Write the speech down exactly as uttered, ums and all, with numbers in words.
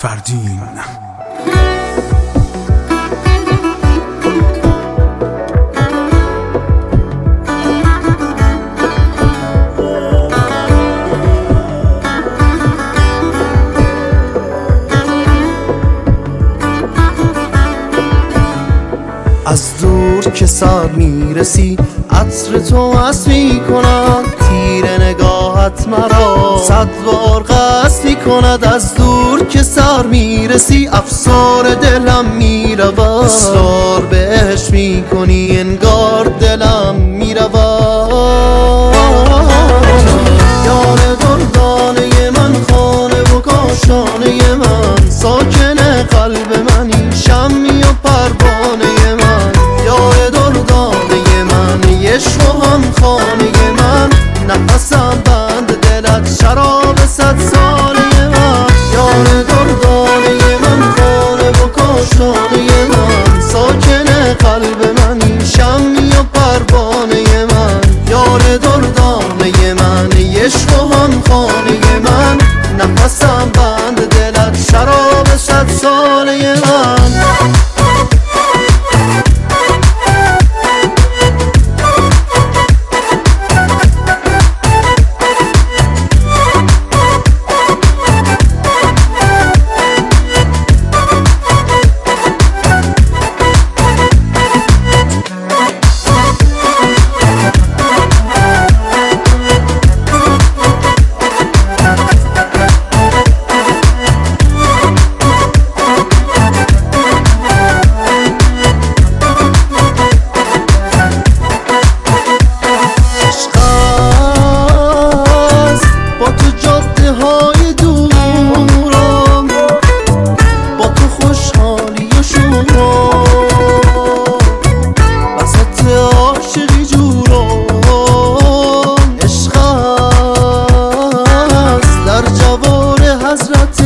فردین. از دور که سر میرسی عطر تو حس میکند، تیر نگاهت مرا صد بار قصد میکند. از دور که سر میرسی افسار دلم میرود، اصرار بهش میکنی انگار دلم میرود. یار دردانه من، خانه و کاشانه من، ساکن قلب منی، شمی و پروانه من. یار دردانه من، عشق و هم خانه من، نفسم بند دلت، شراب صد ساله من. یار دردانه من، خانه و کاشانه من، ساکن قلب منی، شمی و پروانه من. یار دردانه من، عشق و هم خانه من، نفسم بند دلت، شراب صد ساله من. حضرت